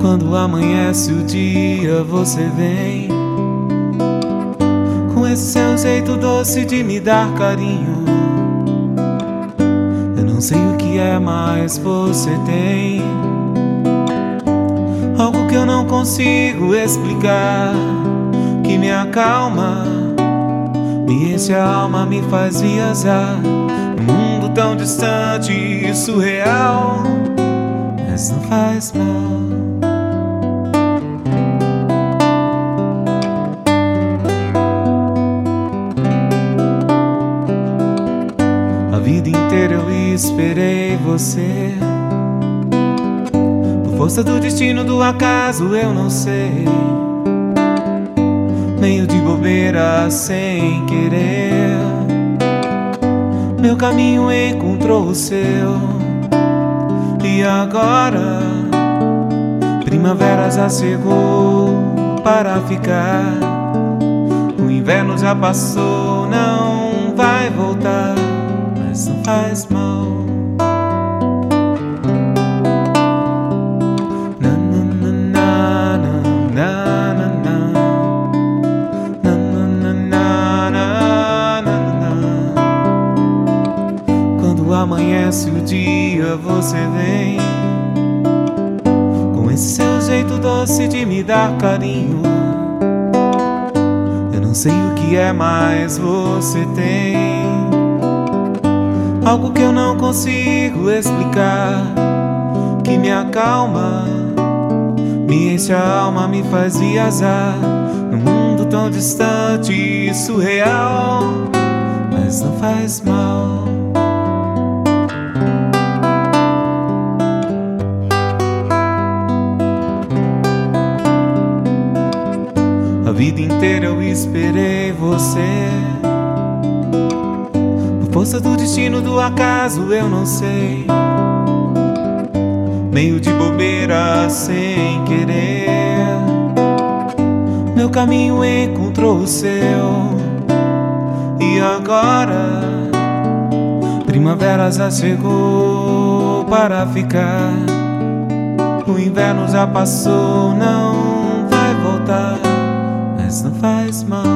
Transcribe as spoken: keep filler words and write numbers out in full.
Quando amanhece o dia, você vem com esse seu jeito doce de me dar carinho. Eu não sei o que é, mas você tem algo que eu não consigo explicar, que me acalma, me enche a alma, me faz viajar num mundo tão distante e surreal, mas não faz mal. A vida inteira eu esperei você, por força do destino, do acaso, eu não sei, meio de bobeira, sem querer, meu caminho encontrou o seu. E agora, primavera já chegou para ficar, o inverno já passou, não vai voltar, mas não faz mal. Quando amanhece o dia, você vem com esse seu jeito doce de me dar carinho. Eu não sei o que é, mas você tem algo que eu não consigo explicar, que me acalma, me enche a alma, me faz viajar num mundo tão distante e surreal, mas não faz mal. A vida inteira eu esperei você, por força do destino, do acaso, eu não sei, meio de bobeira, sem querer, meu caminho encontrou o seu. E agora, primavera já chegou para ficar, o inverno já passou, não vai voltar, mas não faz mal.